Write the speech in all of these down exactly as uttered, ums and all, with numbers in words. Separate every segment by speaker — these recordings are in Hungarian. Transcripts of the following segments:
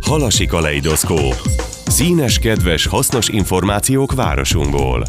Speaker 1: Halasi kaleidoszkóp. Színes, kedves, hasznos információk városunkból.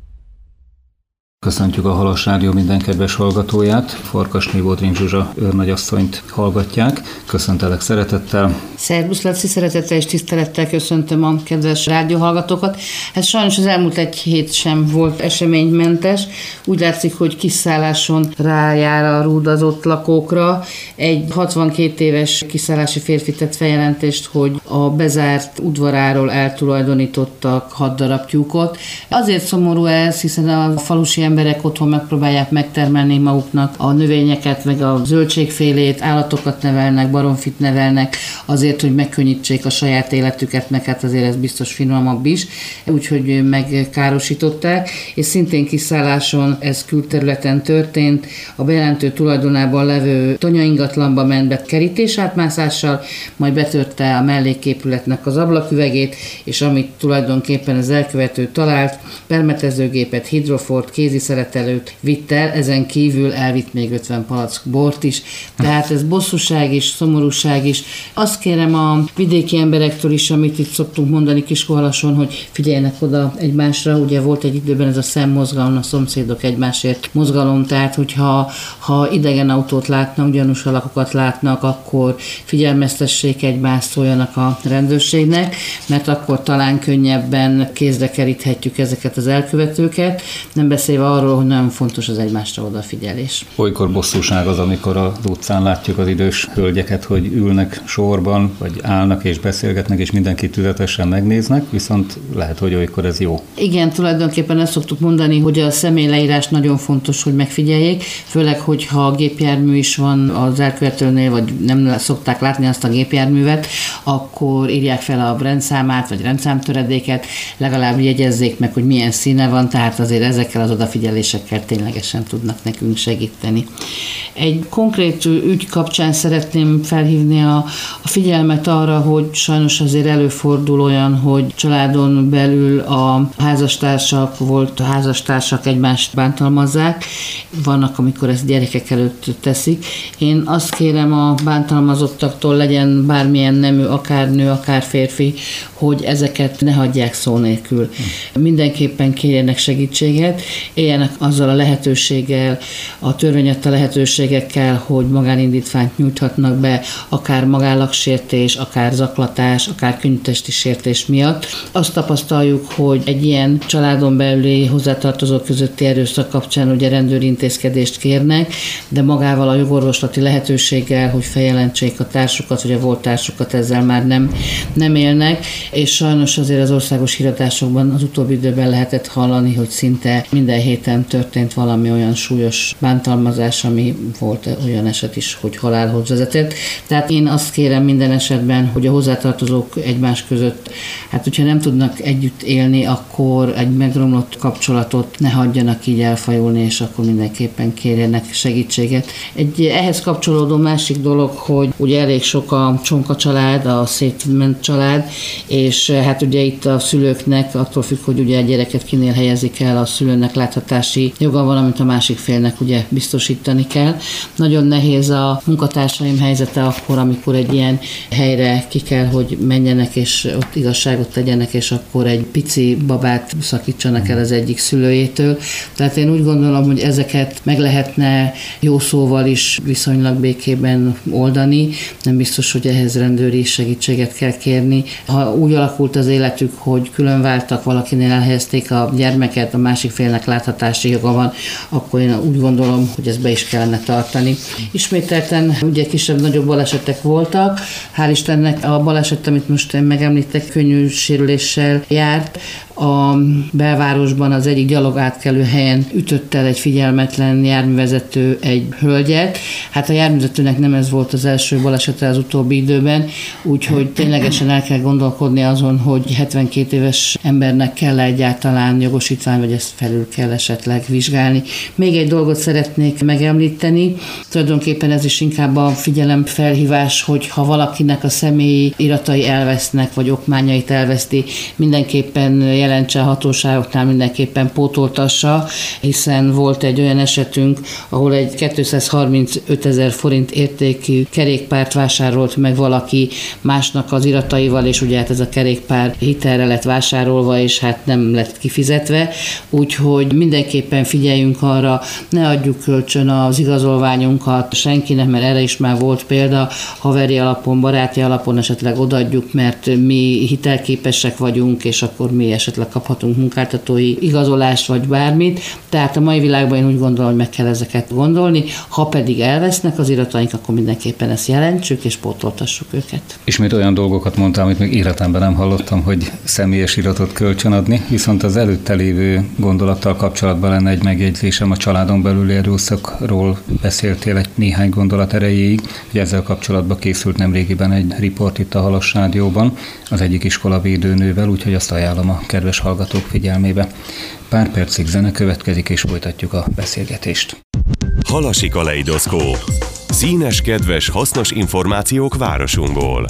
Speaker 2: Köszöntjük a Halas Rádió minden kedves hallgatóját. Farkasné Bodrink Zsuzsa őrnagyasszonyt hallgatják. Köszöntelek szeretettel.
Speaker 3: Szervusz Laci, szeretettel és tisztelettel köszöntöm a kedves rádióhallgatókat. Hát sajnos az elmúlt egy hét sem volt eseménymentes. Úgy látszik, hogy kiszálláson rájár a rúdazott lakókra. Egy hatvankét éves kiszállási férfi tett feljelentést, hogy a bezárt udvaráról eltulajdonítottak hat darab tyúkot. Azért szomorú ez, hiszen a falusi emberek otthon megpróbálják megtermelni maguknak a növényeket, meg a zöldségfélét, állatokat nevelnek, baromfit nevelnek, azért, hogy megkönnyítsék a saját életüket, meg hát azért ez biztos finomabb is, úgyhogy megkárosították, és szintén kiszálláson ez külterületen történt, a bejelentő tulajdonában levő tonyaingatlanba ment be kerítésátmászással, majd betörte a melléképületnek az ablaküvegét, és amit tulajdonképpen az elkövető talált, permetezőgépet, hidrofort, kézi szeretelőt vitt el, ezen kívül elvitt még ötven palack bort is. Tehát ez bosszúság is, szomorúság is. Azt kérem a vidéki emberektől is, amit itt szoktunk mondani Kiskóhalason, hogy figyeljenek oda egymásra. Ugye volt egy időben ez a szemmozgalom, a szomszédok egymásért mozgalom, tehát hogyha ha idegen autót látnak, gyanús alakokat látnak, akkor figyelmeztessék egymást, szóljanak a rendőrségnek, mert akkor talán könnyebben kézre keríthetjük ezeket az elkövetőket, nem beszélve arról, hogy nagyon fontos az egymásra odafigyelés.
Speaker 2: Olykor bosszúság az, amikor az utcán látjuk az idős hölgyeket, hogy ülnek sorban, vagy állnak és beszélgetnek, és mindenki tüzetesen megnéznek, viszont lehet, hogy olykor ez jó.
Speaker 3: Igen, tulajdonképpen ezt szoktuk mondani, hogy a személyleírás nagyon fontos, hogy megfigyeljék, főleg, hogyha a gépjármű is van az elkövetőnél, vagy nem szokták látni azt a gépjárművet, akkor írják fel a rendszámát, vagy rendszámtöredéket, legalább jegyezzék meg, hogy milyen színe van, tehát azért ezekkel az odafigyelésekkel ténylegesen tudnak nekünk segíteni. Egy konkrét ügy kapcsán szeretném felhívni a, a figyelmet arra, hogy sajnos azért előfordul olyan, hogy családon belül a házastársak, volt a házastársak egymást bántalmazzák, vannak, amikor ezt gyerekek előtt teszik. Én azt kérem a bántalmazottaktól, legyen bármilyen nemű, akár nő, akár férfi, hogy ezeket ne hagyják szó nélkül. Mindenképpen kérjenek segítséget, éljenek azzal a lehetőséggel, a törvény adta lehetőségekkel, hogy magánindítványt nyújthatnak be, akár magállagsértés, akár zaklatás, akár könnyűtesti sértés miatt. Azt tapasztaljuk, hogy egy ilyen családon belüli hozzátartozók közötti erőszak kapcsán ugye rendőri intézkedést kérnek, de magával a jogorvoslati lehetőséggel, hogy feljelentsék a társukat, vagy a volt társukat, ezzel már nem, nem élnek, és sajnos azért az országos híradásokban az utóbbi időben lehetett hallani, hogy szinte minden héten történt valami olyan súlyos bántalmazás, ami volt olyan eset is, hogy halálhoz vezetett. Tehát én azt kérem minden esetben, hogy a hozzátartozók egymás között, hát hogyha nem tudnak együtt élni, akkor egy megromlott kapcsolatot ne hagyjanak így elfajulni, és akkor mindenképpen kérjenek segítséget. Egy ehhez kapcsolódó másik dolog, hogy ugye elég sok a csonka család, a szétment család, és hát ugye itt a szülőknek, attól függ, hogy ugye a gyereket kinél helyezik el, a szülőnek láthatási joga van, amit a másik félnek ugye biztosítani kell. Nagyon nehéz a munkatársaim helyzete akkor, amikor egy ilyen helyre ki kell, hogy menjenek, és ott igazságot tegyenek, és akkor egy pici babát szakítsanak el az egyik szülőjétől. Tehát én úgy gondolom, hogy ezeket meg lehetne jó szóval is viszonylag békében oldani. Nem biztos, hogy ehhez rendőri segítséget kell kérni. Ha úgy alakult az életük, hogy külön váltak, valakinél elhelyezték a gyermeket, a másik félnek láthatási joga van, akkor én úgy gondolom, hogy ezt be is kellene tartani. Ismételten ugye kisebb-nagyobb balesetek voltak. Hál' Istennek a baleset, amit most megemlítek, könnyű sérüléssel járt. A belvárosban az egyik gyalogátkelő helyen ütött el egy figyelmetlen járművezető egy hölgyet. Hát a járművezetőnek nem ez volt az első balesete az utóbbi időben, úgyhogy ténylegesen el kell gondolkodni azon, hogy hetvenkét éves embernek kell egyáltalán jogosítvány, vagy ezt felül kell esetleg vizsgálni. Még egy dolgot szeretnék megemlíteni. Tulajdonképpen ez is inkább a figyelemfelhívás, hogy ha valakinek a személyi iratai elvesznek, vagy okmányait elveszti, mindenképpen jelentse a hatóságoknál, mindenképpen pótoltassa, hiszen volt egy olyan esetünk, ahol egy kétszázharmincötezer forint értékű kerékpárt vásárolt meg valaki másnak az irataival, és ugye hát ez a kerékpár hitelre lett vásárolva, és hát nem lett kifizetve, úgyhogy mindenképpen figyeljünk arra, ne adjuk kölcsön az igazolványunkat senkinek, mert erre is már volt példa, haveri alapon, baráti alapon esetleg odaadjuk, mert mi hitelképesek vagyunk, és akkor mi esetleg kaphatunk munkáltatói igazolást, vagy bármit. Tehát a mai világban én úgy gondolom, hogy meg kell ezeket gondolni, ha pedig elvesznek az irataink, akkor mindenképpen ezt jelentsük, és pótoltassuk őket.
Speaker 2: Ismét olyan dolgokat mondtam, amit még életemben nem hallottam, hogy személyes iratot kölcsönadni, viszont az előtte lévő gondolattal kapcsolatban lenne egy megjegyzésem, a családon belüli erőszakról beszéltél egy néhány gondolat erejéig, hogy ezzel kapcsolatban készült nemrégiben egy riport itt a Halas Rádióban, az egyik iskola védőnővel, úgyhogy azt ajánlom a kedves hallgatók figyelmébe. Pár percig zene következik, és folytatjuk a beszélgetést.
Speaker 1: Halasi kaleidoszkóp. Színes, kedves, hasznos információk városunkból.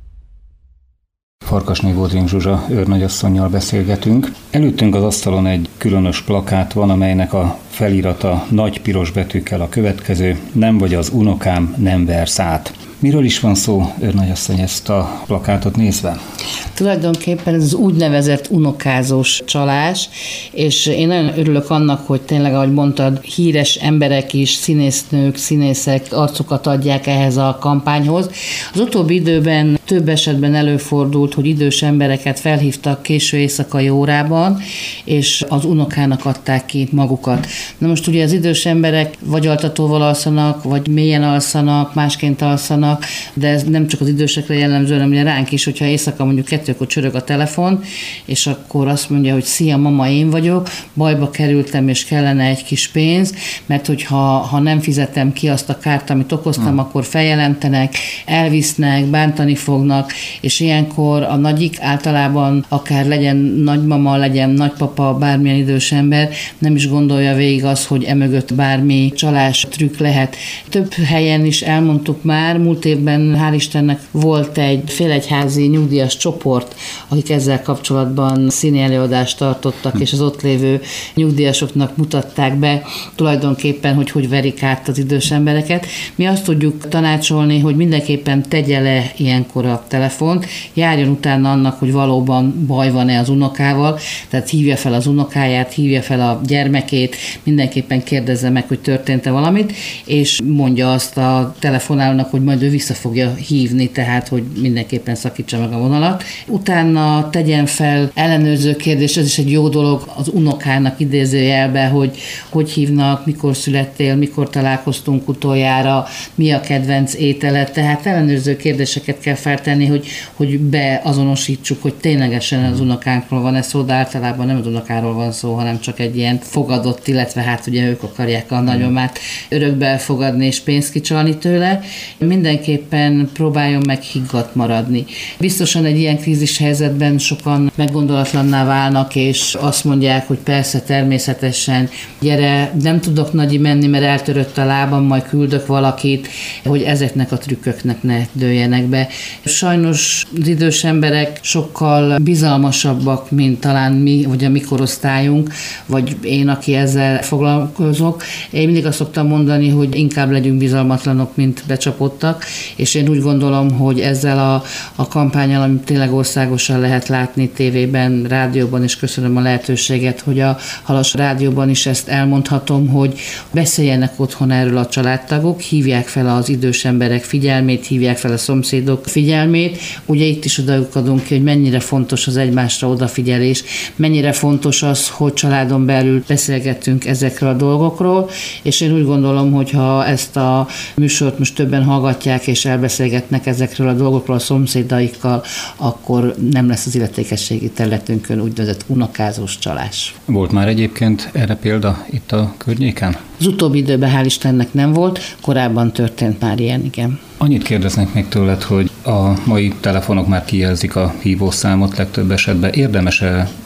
Speaker 2: Farkasné Bodring Zsuzsa őrnagyasszonnyal beszélgetünk. Előttünk az asztalon egy különös plakát van, amelynek a felirata nagy piros betűkkel a következő: nem vagy az unokám, nem versz át. Miről is van szó, őrnagyasszony, ezt a plakátot nézve?
Speaker 3: Tulajdonképpen ez az úgynevezett unokázós csalás, és én nagyon örülök annak, hogy tényleg, ahogy mondtad, híres emberek is, színésznők, színészek arcokat adják ehhez a kampányhoz. Az utóbbi időben több esetben előfordult, hogy idős embereket felhívtak késő éjszakai órában, és az unokának adták ki magukat. Na most ugye az idős emberek vagy altatóval alszanak, vagy mélyen alszanak, másként alszanak, de ez nem csak az idősekre jellemző, hanem ugye ránk is, hogyha éjszaka mondjuk kettőkor csörög a telefon, és akkor azt mondja, hogy szia, mama, én vagyok, bajba kerültem, és kellene egy kis pénz, mert hogyha ha nem fizetem ki azt a kárt, amit okoztam, hmm. akkor feljelentenek, elvisznek, bántani fognak, és ilyenkor a nagyik általában akár legyen nagymama, legyen nagypapa, bármilyen idős ember, nem is gondolja végig az, hogy emögött bármi csalás trükk lehet. Több helyen is elmondtuk már, múlt évben hál' Istennek volt egy félegyházi nyugdíjas csoport, akik ezzel kapcsolatban színi előadást tartottak, és az ott lévő nyugdíjasoknak mutatták be tulajdonképpen, hogy hogy verik át az idős embereket. Mi azt tudjuk tanácsolni, hogy mindenképpen tegye le ilyenkor a telefont, járjon utána annak, hogy valóban baj van-e az unokával, tehát hívja fel az unokáját, hívja fel a gyermekét, mindenképpen kérdezze meg, hogy történt-e valamit, és mondja azt a telefonálónak, hogy majd ő vissza fogja hívni, tehát hogy mindenképpen szakítsa meg a vonalat. Utána tegyen fel ellenőrző kérdés, ez is egy jó dolog az unokának idézőjelbe, hogy hogy hívnak, mikor születtél, mikor találkoztunk utoljára, mi a kedvenc ételed, tehát ellenőrző kérdéseket kell feltenni, hogy, hogy beazonosítsuk, hogy ténylegesen az unokánkról van ez szó, de általában nem az unokáról van szó, hanem csak egy ilyen fogadott, illetve hát ugye ők akarják a nagyomát örökbe elfogadni és pénzt kicsalni tőle. Mindenképpen próbáljon meg higgadt maradni. Biztosan egy ilyen krízis helyzetben sokan meggondolatlanná válnak, és azt mondják, hogy persze, természetesen, gyere, nem tudok nagyi menni, mert eltörött a lábam, majd küldök valakit, hogy ezeknek a trükköknek ne dőljenek be. Sajnos az idős emberek sokkal bizalmasabbak, mint talán mi, vagy a mi korosztályunk, vagy én, aki ezzel foglalkozok. Én mindig azt szoktam mondani, hogy inkább legyünk bizalmatlanok, mint becsapottak, és én úgy gondolom, hogy ezzel a, a kampánnyal, amit tényleg országosan lehet látni tévében, rádióban, és köszönöm a lehetőséget, hogy a Halas Rádióban is ezt elmondhatom, hogy beszéljenek otthon erről a családtagok, hívják fel az idős emberek figyelmét, hívják fel a szomszédok figyelmét. Ugye itt is odaadunk ki, hogy mennyire fontos az egymásra odafigyelés, mennyire fontos az, hogy családon belül beszélgettünk ezekről a dolgokról, és én úgy gondolom, hogy ha ezt a műsort most többen hallgatják és elbeszélgetnek ezekről a dolgokról a szomszédaikkal, akkor nem lesz az illetékességi területünkön úgynevezett unokázós csalás.
Speaker 2: Volt már egyébként erre példa itt a környéken?
Speaker 3: Az utóbbi időben hál' Istennek nem volt, korábban történt már ilyen, igen.
Speaker 2: Annyit kérdeznek még tőled, hogy a mai telefonok már kijelzik a hívószámot legtöbb esetben. Érdemes-e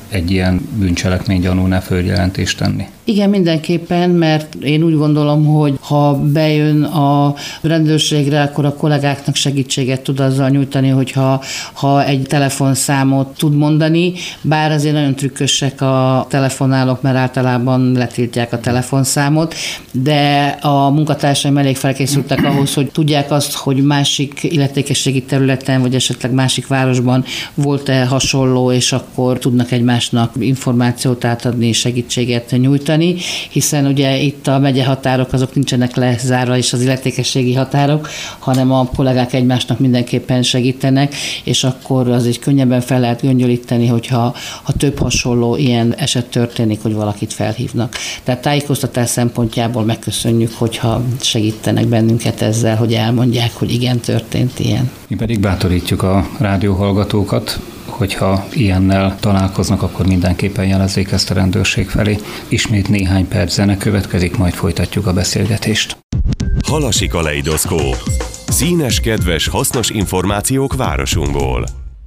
Speaker 2: egy ilyen bűncselekmény gyanú ne följelentést tenni.
Speaker 3: Igen, mindenképpen, mert én úgy gondolom, hogy ha bejön a rendőrségre, akkor a kollégáknak segítséget tud azzal nyújtani, hogyha ha egy telefonszámot tud mondani, bár azért nagyon trükkösek a telefonálók, mert általában letiltják a telefonszámot, de a munkatársaim elég felkészültek ahhoz, hogy tudják azt, hogy másik illetékességi területen, vagy esetleg másik városban volt-e hasonló, és akkor tudnak egymásnak információt átadni, segítséget nyújtani, hiszen ugye itt a megye határok azok nincsenek lezárva, és az illetékességi határok, hanem a kollégák egymásnak mindenképpen segítenek, és akkor az így könnyebben fel lehet göngyölíteni, hogyha ha több hasonló ilyen eset történik, hogy valakit felhívnak. Tehát tájékoztatás szempontjából megköszönjük, hogyha segítenek bennünket ezzel, hogy elmondják, hogy igen, történt ilyen.
Speaker 2: Mi pedig bátorítjuk a rádióhallgatókat, hogyha ilyennel találkoznak, akkor mindenképpen jelezzék ezt a rendőrség felé. Ismét néhány perc zene következik, majd folytatjuk a beszélgetést.
Speaker 1: Halasi kaleidoszkóp. Színes, kedves, hasznos információk városunkból.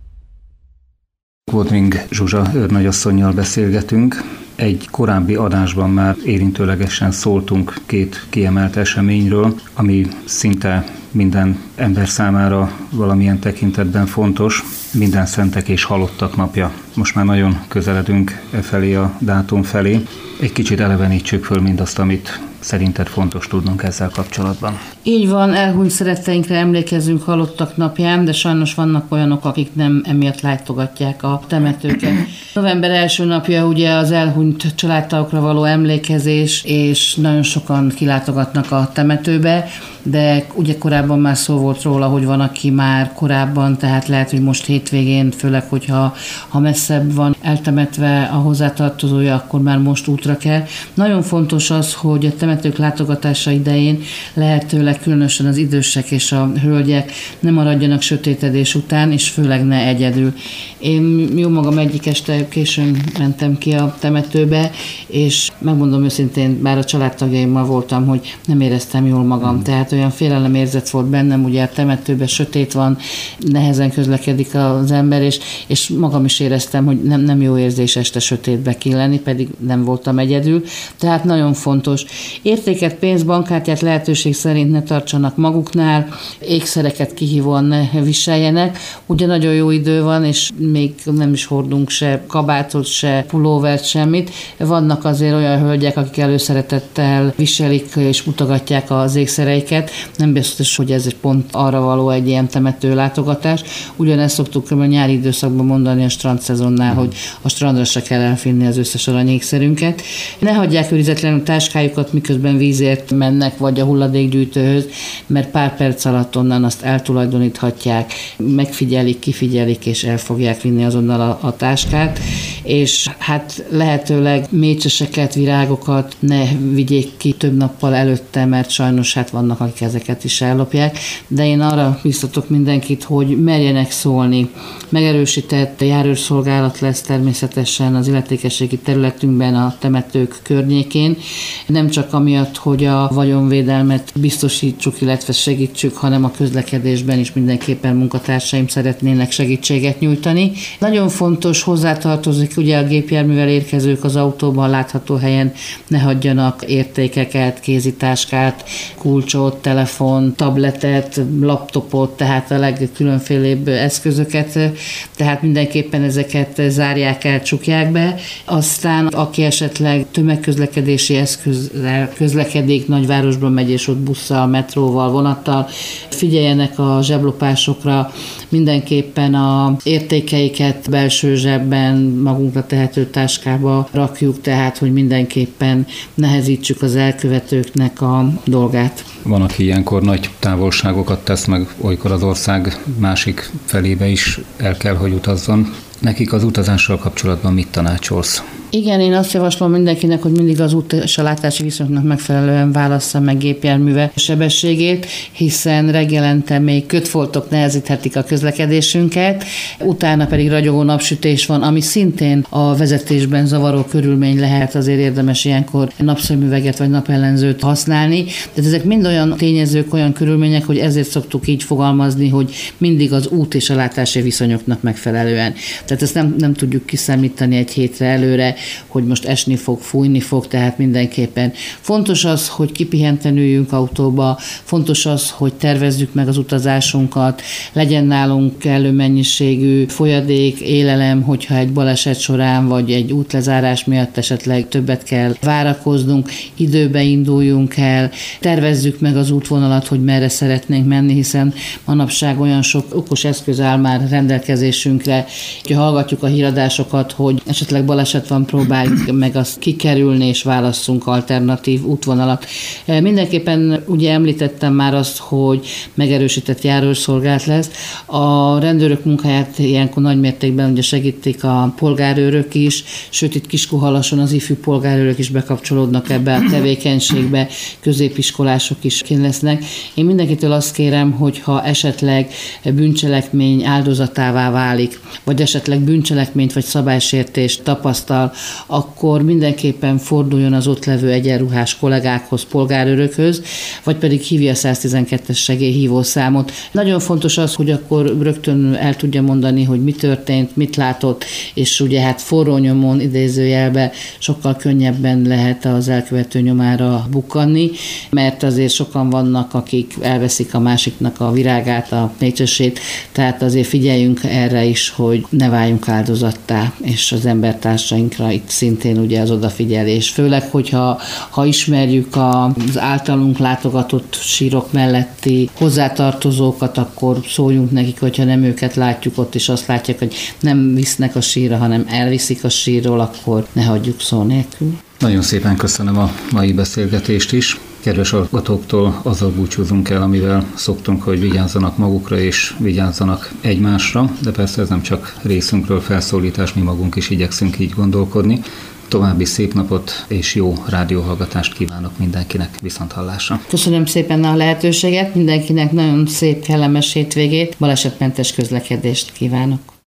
Speaker 2: Kodring Zsuzsa őrnagyasszonnyal beszélgetünk. Egy korábbi adásban már érintőlegesen szóltunk két kiemelt eseményről, ami szinte minden ember számára valamilyen tekintetben fontos, minden szentek és halottak napja. Most már nagyon közeledünk e felé a dátum felé. Egy kicsit elevenítsük föl mindazt, amit szerinted fontos tudnunk ezzel kapcsolatban.
Speaker 3: Így van, elhunyt szeretteinkre emlékezünk halottak napján, de sajnos vannak olyanok, akik nem emiatt látogatják a temetőket. November első napja ugye az elhunyt családtagokra való emlékezés, és nagyon sokan kilátogatnak a temetőbe, de ugye korábban már szó volt róla, hogy van, aki már korábban, tehát lehet, hogy most hétvégén, főleg, hogyha ha messzebb van eltemetve a hozzátartozója, akkor már most útra kell. Nagyon fontos az, hogy a temetők látogatása idején lehetőleg különösen az idősek és a hölgyek ne maradjanak sötétedés után, és főleg ne egyedül. Én jó magam egyik este későn mentem ki a temetőbe, és megmondom őszintén, bár a családtagjaimmal voltam, hogy nem éreztem jól magam, tehát olyan félelemérzet volt bennem, ugye a temetőben sötét van, nehezen közlekedik az ember, és, és magam is éreztem, hogy nem, nem jó érzés este sötétbe ki lenni, pedig nem voltam egyedül. Tehát nagyon fontos. Értéket, pénzt, bankkártyát lehetőség szerint ne tartsanak maguknál, ékszereket kihívóan ne viseljenek. Ugye nagyon jó idő van, és még nem is hordunk se kabátot, se pulóvert, semmit. Vannak azért olyan hölgyek, akik előszeretettel viselik és mutogatják az ékszereiket. Nem biztos, hogy ez egy pont arra való egy ilyen temető látogatás. Ugyanezt szoktuk a nyári időszakban mondani a strandszezonnál, hogy a strandra se kell elfinni az összes aranyékszerünket. Ne hagyják őrizetlenül táskájukat, miközben vízért mennek, vagy a hulladékgyűjtőhöz, mert pár perc alatt onnan azt eltulajdoníthatják, megfigyelik, kifigyelik, és el fogják vinni azonnal a, a táskát, és hát lehetőleg mécseseket, virágokat ne vigyék ki több nappal előtte, mert sajnos hát vannak, akik ezeket is ellopják, de én arra biztatok mindenkit, hogy merjenek szólni. Megerősített járőrszolgálat lesz természetesen az illetékességi területünkben a temetők környékén, nem csak amiatt, hogy a vagyonvédelmet biztosítsuk, illetve segítsük, hanem a közlekedésben is mindenképpen munkatársaim szeretnének segítséget nyújtani. Nagyon fontos, hozzátartozik ugye a gépjárművel érkezők az autóban látható helyen ne hagyjanak értékeket, kézitáskát, kulcsot, telefon, tabletet, laptopot, tehát a legkülönfélébb eszközöket, tehát mindenképpen ezeket zárják el, csukják be. Aztán aki esetleg tömegközlekedési eszközzel közlekedik, nagyvárosban megy, és ott busszal, metróval, vonattal, figyeljenek a zseblopásokra, mindenképpen a értékeiket belső zsebben magunkra tehető táskába rakjuk, tehát, hogy mindenképpen nehezítsük az elkövetőknek a dolgát.
Speaker 2: Van, aki ilyenkor nagy távolságokat tesz meg, olykor az ország másik felébe is el kell, hogy utazzon. Nekik az utazással kapcsolatban mit tanácsolsz?
Speaker 3: Igen, én azt javaslom mindenkinek, hogy mindig az út és a látási viszonyoknak megfelelően válassza meg gépjárműve sebességét, hiszen reggelente még kötfoltok nehezíthetik a közlekedésünket, utána pedig ragyogó napsütés van, ami szintén a vezetésben zavaró körülmény lehet, azért érdemes ilyenkor napszemüveget vagy napellenzőt használni. Tehát ezek mind olyan tényezők, olyan körülmények, hogy ezért szoktuk így fogalmazni, hogy mindig az út és a látási viszonyoknak megfelelően. Tehát Tehát ezt nem, nem tudjuk kiszámítani egy hétre előre, hogy most esni fog, fújni fog, tehát mindenképpen fontos az, hogy kipihenten üljünk autóba, fontos az, hogy tervezzük meg az utazásunkat, legyen nálunk kellő mennyiségű folyadék, élelem, hogyha egy baleset során vagy egy útlezárás miatt esetleg többet kell várakoznunk, időbe induljunk el, tervezzük meg az útvonalat, hogy merre szeretnénk menni, hiszen manapság olyan sok okos eszköz áll már rendelkezésünkre, hogy hallgatjuk a híradásokat, hogy esetleg baleset van, próbáljuk meg azt kikerülni, és válasszunk alternatív útvonalat. Mindenképpen ugye említettem már azt, hogy megerősített járószolgálat lesz. A rendőrök munkáját ilyenkor nagymértékben ugye segítik a polgárőrök is, sőt itt Kiskunhalason az ifjú polgárőrök is bekapcsolódnak ebbe a tevékenységbe, középiskolások is kint lesznek. Én mindenkitől azt kérem, hogy ha esetleg bűncselekmény áldozatává válik, vagy esetleg bűncselekményt vagy szabálysértést tapasztal, akkor mindenképpen forduljon az ott levő egyenruhás kollégákhoz, polgárőrökhöz, vagy pedig hívja a száz tizenkettes segélyhívószámot. Nagyon fontos az, hogy akkor rögtön el tudja mondani, hogy mi történt, mit látott, és ugye hát forró nyomon, idézőjelbe sokkal könnyebben lehet az elkövető nyomára bukkanni, mert azért sokan vannak, akik elveszik a másiknak a virágát, a nécsesét, tehát azért figyeljünk erre is, hogy ne váljunk áldozattá, és az embertársainkra itt szintén ugye az odafigyelés. Főleg, hogyha ha ismerjük az általunk látogatott sírok melletti hozzátartozókat, akkor szóljunk nekik, hogyha nem őket látjuk ott, és azt látják, hogy nem visznek a sírra, hanem elviszik a sírról, akkor ne hagyjuk szó nélkül.
Speaker 2: Nagyon szépen köszönöm a mai beszélgetést is. Kedves hallgatóktól azzal búcsúzunk el, amivel szoktunk, hogy vigyázzanak magukra és vigyázzanak egymásra, de persze ez nem csak részünkről felszólítás, mi magunk is igyekszünk így gondolkodni. További szép napot és jó rádióhallgatást kívánok mindenkinek, viszonthallásra.
Speaker 3: Köszönöm szépen a lehetőséget, mindenkinek nagyon szép, kellemes hétvégét, balesetmentes közlekedést kívánok.